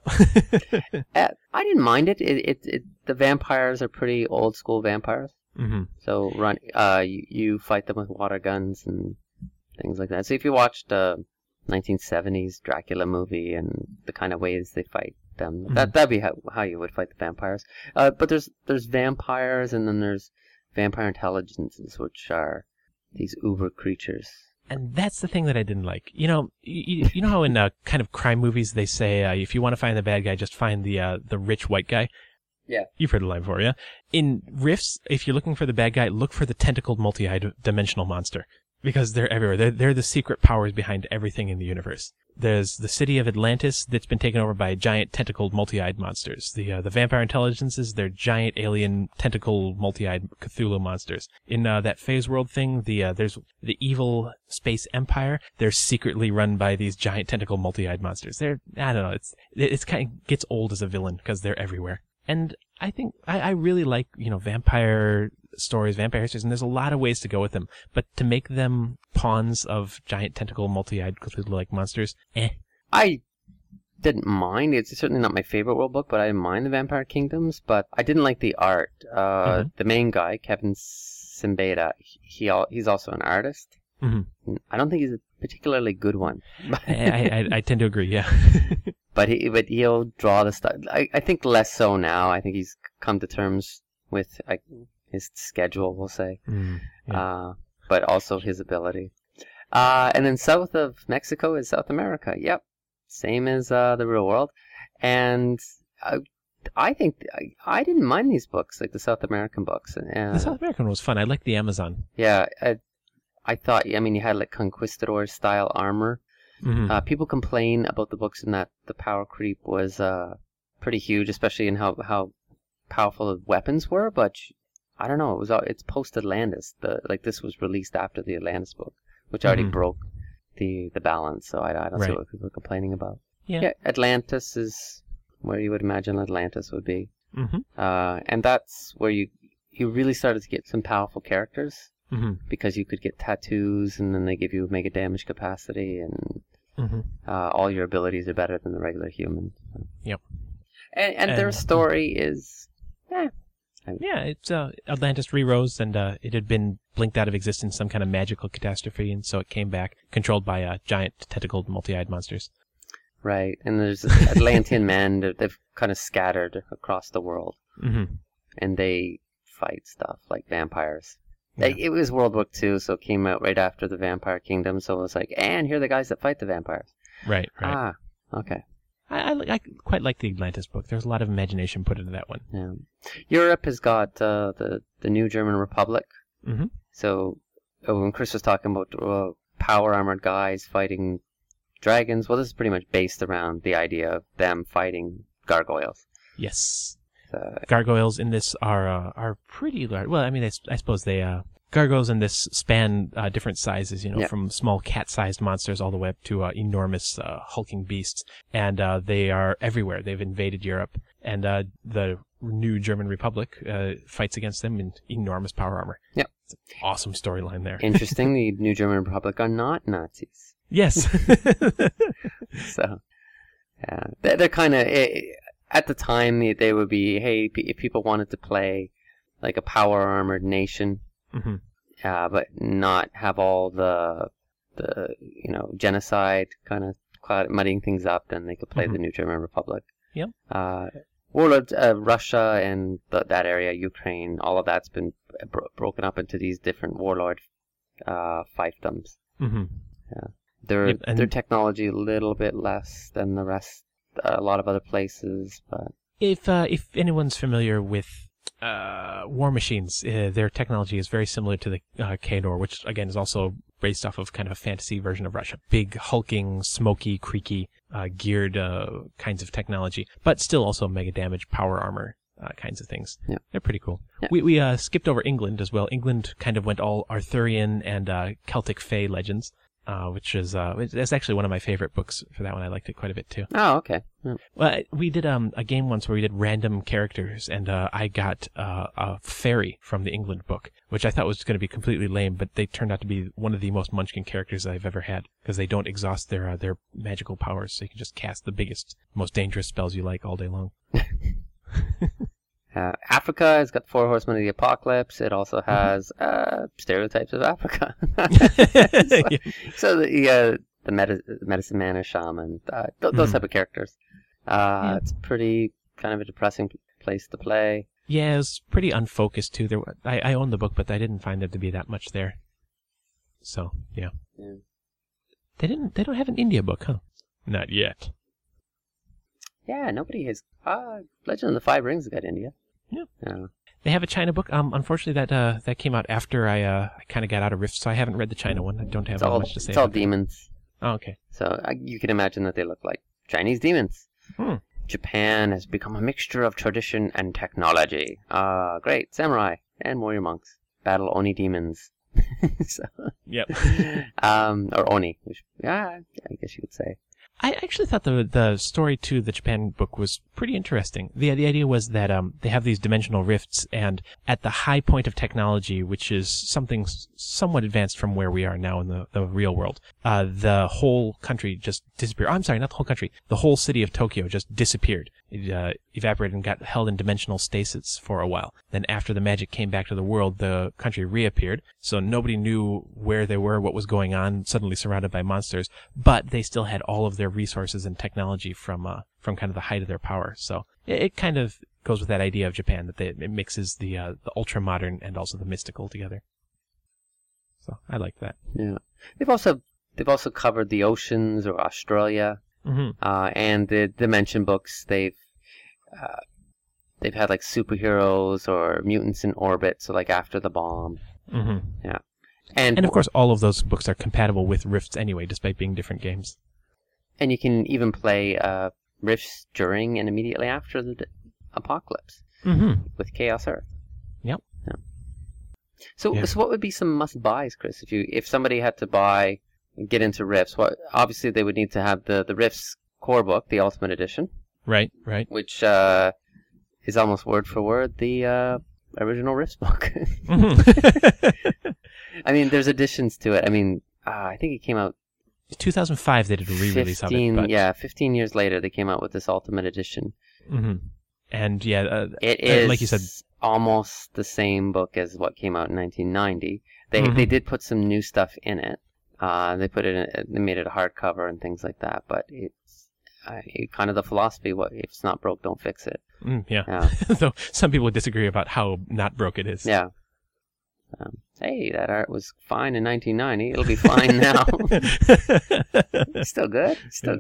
I didn't mind it. The vampires are pretty old school vampires. So you fight them with water guns and things like that. So if you watched 1970s Dracula movie and the kind of ways they fight them, that'd be how you would fight the vampires. But there's vampires, and then there's vampire intelligences, which are these uber creatures. And that's the thing that I didn't like. You know, you know how in kind of crime movies they say if you want to find the bad guy, just find the rich white guy. Yeah. You've heard the line before, yeah? In Rifts, if you're looking for the bad guy, look for the tentacled multi-dimensional monster. Because they're everywhere. They're the secret powers behind everything in the universe. There's the city of Atlantis that's been taken over by giant tentacled multi-eyed monsters. The vampire intelligences, they're giant alien tentacle multi-eyed Cthulhu monsters. In that phase world thing, there's the evil space empire. They're secretly run by these giant tentacle multi-eyed monsters. I don't know, it's kind of gets old as a villain because they're everywhere. And I think I really like, vampire stories, vampire histories, and there's a lot of ways to go with them. But to make them pawns of giant tentacle, multi-eyed Cthulhu-like monsters, I didn't mind. It's certainly not my favorite world book, but I didn't mind the Vampire Kingdoms. But I didn't like the art. The main guy, Kevin Simbada, he's also an artist. Mm-hmm. I don't think he's a particularly good one. I tend to agree, yeah. But he'll draw the stuff. I think less so now. I think he's come to terms with his schedule, we'll say. But also his ability. And then south of Mexico is South America. Yep. Same as the real world. And I think I didn't mind these books, like the South American books. The South American one was fun. I liked the Amazon. Yeah. I thought, you had like conquistador style armor. Mm-hmm. People complain about the books in that the power creep was pretty huge, especially in how powerful the weapons were. But I don't know. It's post Atlantis. This was released after the Atlantis book, which already broke the balance. So I don't see what people are complaining about. Yeah, Atlantis is where you would imagine Atlantis would be, and that's where you really started to get some powerful characters. Because you could get tattoos, and then they give you mega damage capacity, and all your abilities are better than the regular human. So. Yep. And their story is, yeah, it's Atlantis re-rose, and it had been blinked out of existence, some kind of magical catastrophe, and so it came back, controlled by giant tentacled multi-eyed monsters. Right, and there's Atlantean men. They've kind of scattered across the world, and they fight stuff like vampires. Yeah. It was World War II, so it came out right after the Vampire Kingdom, so it was like, and here are the guys that fight the vampires. Right. Ah, okay. I quite like the Atlantis book. There's a lot of imagination put into that one. Yeah. Europe has got the new German Republic. So when Chris was talking about power-armored guys fighting dragons, well, this is pretty much based around the idea of them fighting gargoyles. Yes. Gargoyles in this are pretty large. Well, I suppose they gargoyles in this span different sizes, from small cat-sized monsters all the way up to enormous hulking beasts, and they are everywhere. They've invaded Europe, and the new German Republic fights against them in enormous power armor. Yep, it's an awesome storyline there. Interesting. The new German Republic are not Nazis. Yes. So, yeah, they're kind of. At the time, they would be, hey, if people wanted to play like a power-armored nation, but not have all the genocide kind of muddying things up, then they could play the new German Republic. Yep. Warlords, Russia and that area, Ukraine, all of that's been broken up into these different warlord fiefdoms. Yeah. Their technology a little bit less than the rest. A lot of other places, but if anyone's familiar with War Machines, their technology is very similar to the K'nor, which again is also based off of kind of a fantasy version of Russia. Big, hulking, smoky, creaky, geared kinds of technology, but still also mega damage, power armor kinds of things. Yeah. They're pretty cool. Yeah. We skipped over England as well. England kind of went all Arthurian and Celtic Fae legends. Which is that's actually one of my favorite books for that one. I liked it quite a bit too. Oh, okay. Yeah. Well, we did a game once where we did random characters, and I got a fairy from the England book, which I thought was going to be completely lame, but they turned out to be one of the most Munchkin characters I've ever had, because they don't exhaust their magical powers, so you can just cast the biggest, most dangerous spells you like all day long. Africa has got 4 Horsemen of the Apocalypse. It also has stereotypes of Africa. So the medicine man, or shaman, those type of characters. It's pretty kind of a depressing place to play. Yeah, it was pretty unfocused too. I own the book, but I didn't find there to be that much there. So yeah. They don't have an India book, huh? Not yet. Yeah, nobody has. Legend of the Five Rings got India. Yeah. They have a China book. Unfortunately, that came out after I kind of got out of Rift, so I haven't read the China one. I don't have much to say. It's all demons. Oh, okay. So you can imagine that they look like Chinese demons. Hmm. Japan has become a mixture of tradition and technology. Great. Samurai and warrior monks battle Oni demons. So, Yep. or Oni. I guess you could say. I actually thought the story to the Japan book was pretty interesting. The idea was that they have these dimensional rifts, and at the high point of technology, which is something somewhat advanced from where we are now in the real world, the whole country just disappeared. Oh, I'm sorry, not the whole country. The whole city of Tokyo just disappeared. It evaporated and got held in dimensional stasis for a while. Then after the magic came back to the world, the country reappeared, so nobody knew where they were, what was going on, suddenly surrounded by monsters, but they still had all of their resources and technology from kind of the height of their power. So it kind of goes with that idea of Japan, that it mixes the ultra modern and also the mystical together. So I like that. Yeah, they've also covered the oceans or Australia, and the Dimension books. They've had like superheroes or mutants in orbit, so like After the Bomb. Yeah, and of course all of those books are compatible with Rifts anyway, despite being different games. And you can even play Rifts during and immediately after the apocalypse with Chaos Earth. Yep. Yeah. So what would be some must-buys, Chris? If somebody had to get into Rifts, obviously they would need to have the Rifts core book, the Ultimate Edition. Right. Which is almost word for word the original Rifts book. I mean, there's additions to it. I mean, I think it came out 2005 they did a re-release of it. But... 15 years later they came out with this Ultimate Edition. And it is, like you said, almost the same book as what came out in 1990. They did put some new stuff in it. They made it a hardcover and things like that. But it's kind of the philosophy: if it's not broke, don't fix it. Yeah. Though some people would disagree about how not broke it is. Yeah. Hey, that art was fine in 1990. It'll be fine now. Still good.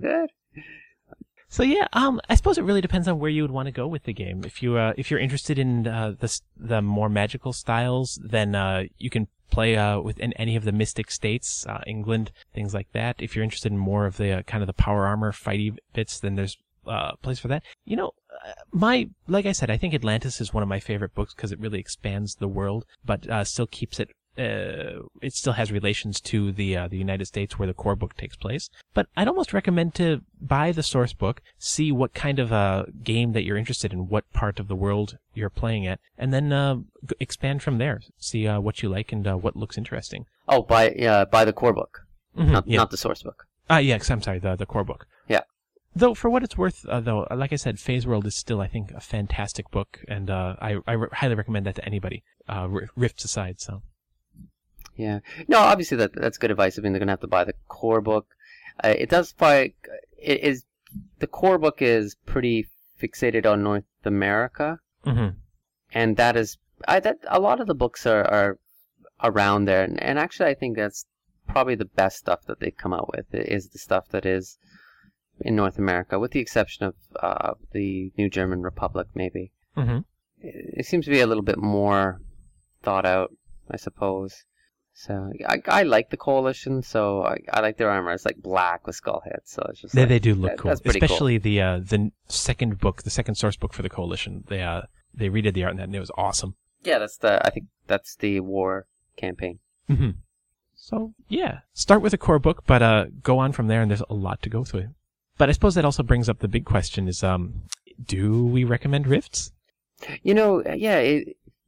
So yeah, I suppose it really depends on where you would want to go with the game. If you're interested in the more magical styles, then you can play within any of the mystic states, England, things like that. If you're interested in more of the kind of the power armor fighty bits, then there's a place for that. You know, like I said, I think Atlantis is one of my favorite books because it really expands the world, but still keeps it. It still has relations to the United States where the core book takes place. But I'd almost recommend to buy the source book, see what kind of a game that you're interested in, what part of the world you're playing at, and then expand from there. See what you like and what looks interesting. Oh, buy the core book, not the source book. Yes, I'm sorry, the core book. Yeah. Though, for what it's worth, like I said, Phase World is still, I think, a fantastic book, and I highly recommend that to anybody, Rifts aside, so. Yeah. No, obviously that's good advice. I mean, they're going to have to buy the core book. The core book is pretty fixated on North America, and that is, a lot of the books are around there, and actually I think that's probably the best stuff that they've come out with, is the stuff that is in North America, with the exception of the New German Republic, maybe. It seems to be a little bit more thought out, I suppose. So I like the Coalition, so I like their armor. It's like black with skull heads, so it's just they do look cool. That's pretty especially cool. The second book, the second source book for the Coalition. They redid the art in that, and it was awesome. Yeah, I think that's the war campaign. So yeah, start with a core book, but go on from there, and there's a lot to go through. But I suppose that also brings up the big question: is do we recommend Rifts? You know, yeah.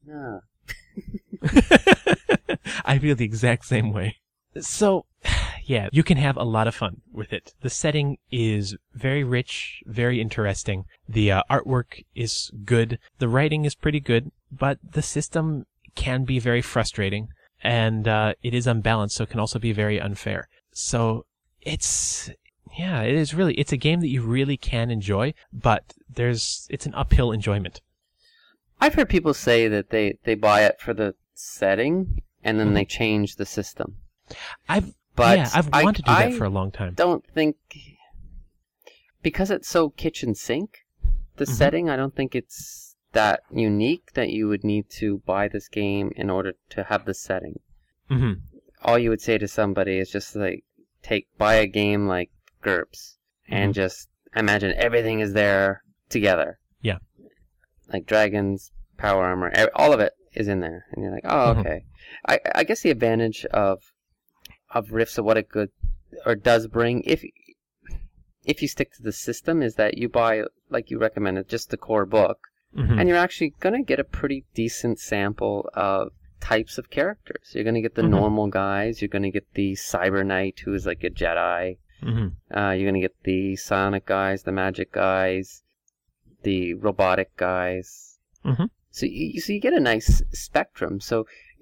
I feel the exact same way. So, yeah, you can have a lot of fun with it. The setting is very rich, very interesting. The artwork is good. The writing is pretty good, but the system can be very frustrating, and it is unbalanced, so it can also be very unfair. So, it's a game that you really can enjoy, but it's an uphill enjoyment. I've heard people say that they buy it for the setting and then they change the system. I've wanted to do that for a long time. Don't think, because it's so kitchen sink, the setting, I don't think it's that unique that you would need to buy this game in order to have the setting. All you would say to somebody is just like, buy a game like GURPS and just imagine everything is there together. Yeah. Like dragons, power armor, all of it is in there. And you're like, oh, okay. I guess the advantage of Rifts, of what it could or does bring, if you stick to the system, is that you buy, like you recommended, just the core book, and you're actually going to get a pretty decent sample of types of characters. You're going to get the normal guys, you're going to get the Cyber Knight, who is like a Jedi, you're going to get the Sonic guys, the magic guys, the robotic guys. So you get a nice spectrum. So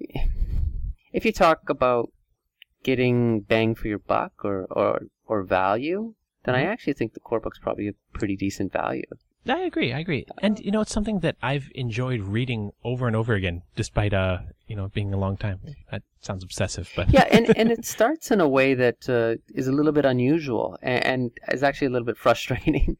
if you talk about getting bang for your buck or value, then I actually think the core book's probably a pretty decent value. I agree. And, it's something that I've enjoyed reading over and over again, despite, being a long time. That sounds obsessive, but... Yeah, and it starts in a way that is a little bit unusual and is actually a little bit frustrating.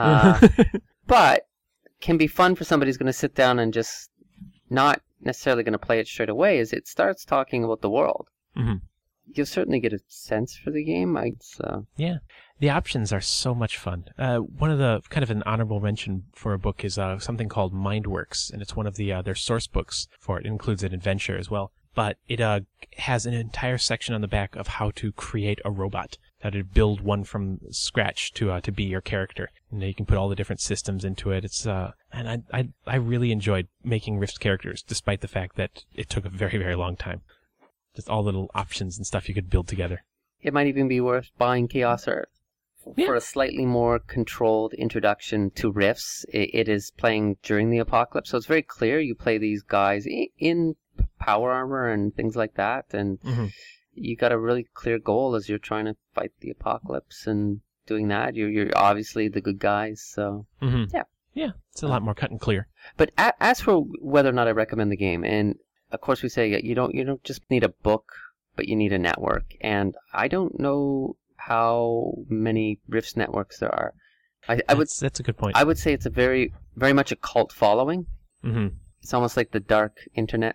But can be fun for somebody who's going to sit down and just not necessarily going to play it straight away, is it starts talking about the world. You'll certainly get a sense for the game. Yeah. The options are so much fun. One of the kind of an honorable mention for a book is something called Mindworks, and it's one of their source books for it. It includes an adventure as well. But it has an entire section on the back of how to create a robot, how to build one from scratch to be your character. And you can put all the different systems into it. It's and I really enjoyed making Rift characters, despite the fact that it took a very, very long time. Just all little options and stuff you could build together. It might even be worth buying Chaos Earth for a slightly more controlled introduction to Rifts. It is playing during the apocalypse, so it's very clear you play these guys in power armor and things like that, and you got a really clear goal as you're trying to fight the apocalypse, and doing that, you're obviously the good guys. So yeah, it's a lot more cut and clear. But as for whether or not I recommend the game, and of course we say you don't just need a book, but you need a network. And I don't know how many Rifts networks there are. That's a good point. I would say it's a very, very much a cult following. It's almost like the dark internet.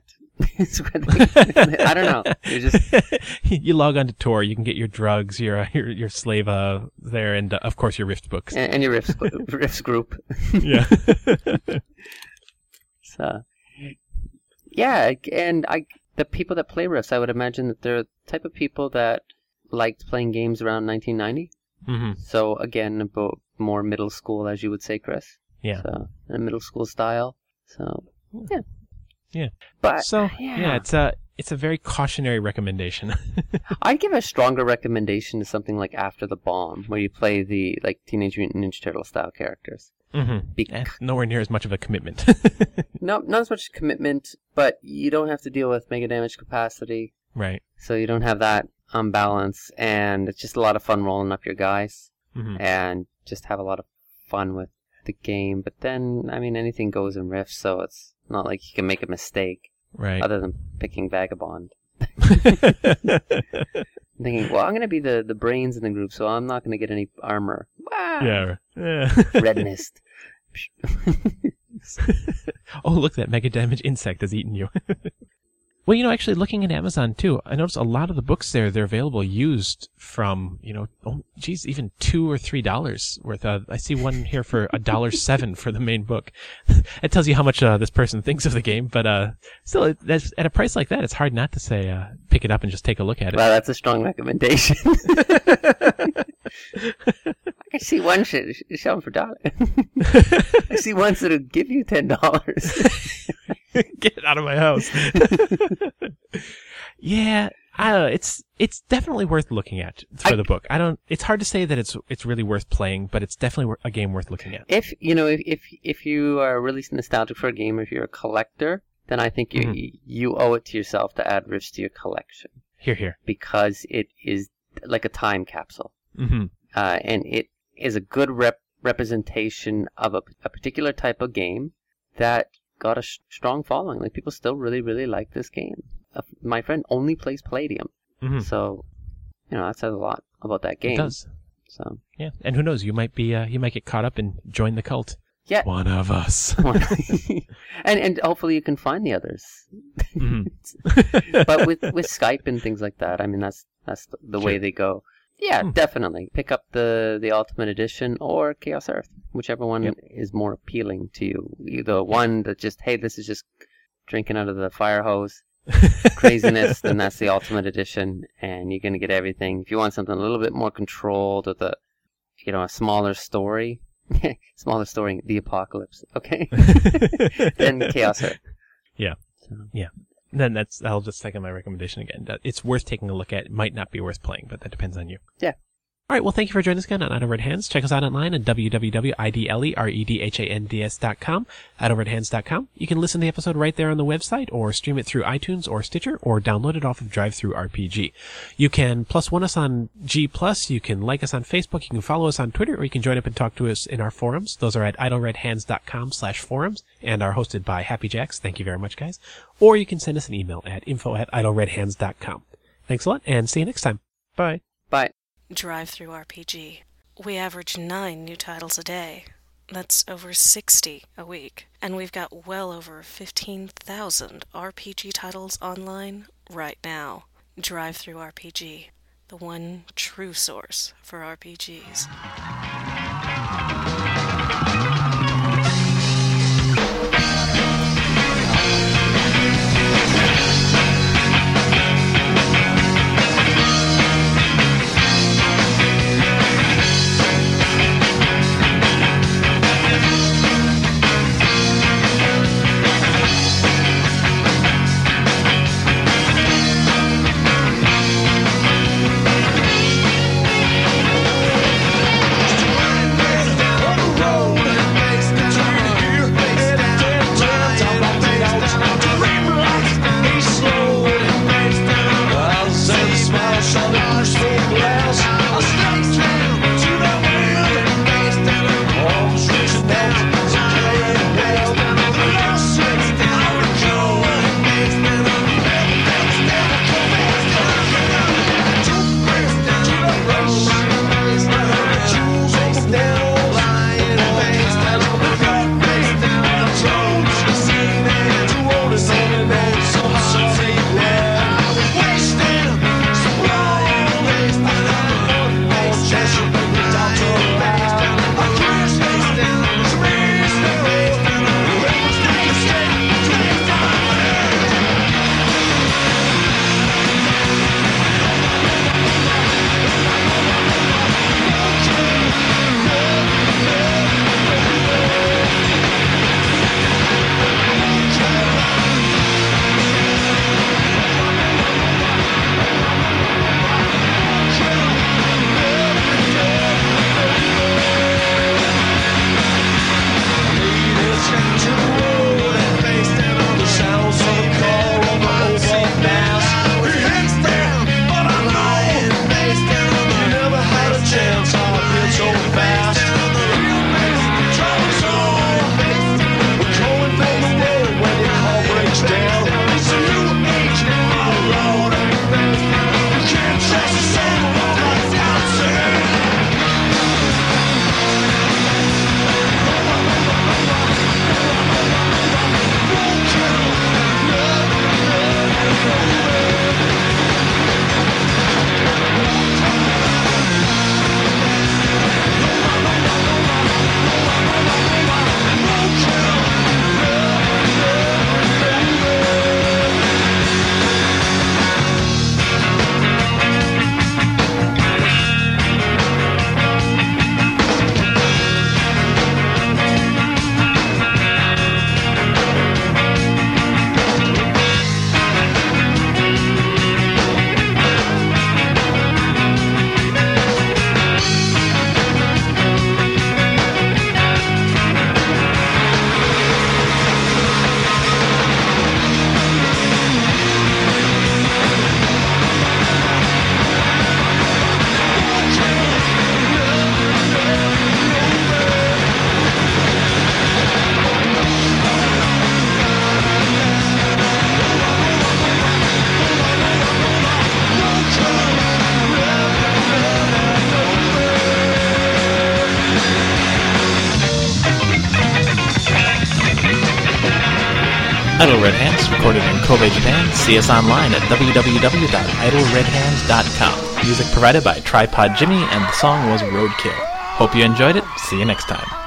I don't know. You log on to Tor, you can get your drugs, your slave there, and of course your Rift books and your Rifts group. Yeah. So. Yeah, and the people that play Rifts, I would imagine that they're the type of people that liked playing games around 1990. So again, about more middle school, as you would say, Chris. Yeah. So in a middle school style. So yeah. Yeah. But so it's a very cautionary recommendation. I'd give a stronger recommendation to something like After the Bomb, where you play the Teenage Mutant Ninja Turtle style characters. Nowhere near as much of a commitment. No, not as much commitment, but you don't have to deal with mega damage capacity. Right. So you don't have that unbalance, and it's just a lot of fun rolling up your guys, and just have a lot of fun with the game. But then, I mean, anything goes in Rift, so it's not like you can make a mistake. Right. Other than picking Vagabond. Thinking, well, I'm going to be the brains in the group, so I'm not going to get any armor. Yeah. Red Mist. Oh, look, that mega damage insect has eaten you. Well, actually looking at Amazon too, I noticed a lot of the books there, they're available used from, even $2 or $3 worth. I see one here for $1.07 for the main book. It tells you how much this person thinks of the game, but still, at a price like that, it's hard not to say pick it up and just take a look at it. Well, that's a strong recommendation. I see one selling for $1. I see ones that'll give you $10. Get out of my house. Yeah, I don't know. It's definitely worth looking at for the book. It's hard to say that it's really worth playing, but it's definitely a game worth looking at. If you are really nostalgic for a game, if you're a collector, then I think you owe it to yourself to add Rifts to your collection. Here. Because it is like a time capsule. And it is a good representation of a particular type of game that got a strong following. Like, people still really, really like this game. My friend only plays Palladium. So, that says a lot about that game. It does. So yeah, and who knows? You might get caught up and join the cult. Yeah, one of us. and hopefully you can find the others. But with Skype and things like that, I mean, that's the way they go. Yeah, definitely. Pick up the Ultimate Edition or Chaos Earth, whichever one is more appealing to you. Either one that just, hey, this is just drinking out of the fire hose craziness, then that's the Ultimate Edition, and you're going to get everything. If you want something a little bit more controlled with a smaller story, the apocalypse, okay? Then Chaos Earth. Yeah. So. Yeah. Then I'll just second my recommendation again. It's worth taking a look at. It might not be worth playing, but that depends on you. Yeah. All right. Well, thank you for joining us again on Idle Red Hands. Check us out online at www.idleredhands.com, idleredhands.com. You can listen to the episode right there on the website, or stream it through iTunes or Stitcher, or download it off of DriveThruRPG. You can +1 us on G+, you can like us on Facebook, you can follow us on Twitter, or you can join up and talk to us in our forums. Those are at idleredhands.com/forums and are hosted by Happy Jacks. Thank you very much, guys. Or you can send us an email at info@idleredhands.com. Thanks a lot, and see you next time. Bye. Bye. DriveThruRPG. We average 9 new titles a day. That's over 60 a week. And we've got well over 15,000 RPG titles online right now. DriveThruRPG, the one true source for RPGs. Idle Red Hands, recorded in Kobe, Japan. See us online at www.idleredhands.com. Music provided by Tripod Jimmy, and the song was Roadkill. Hope you enjoyed it. See you next time.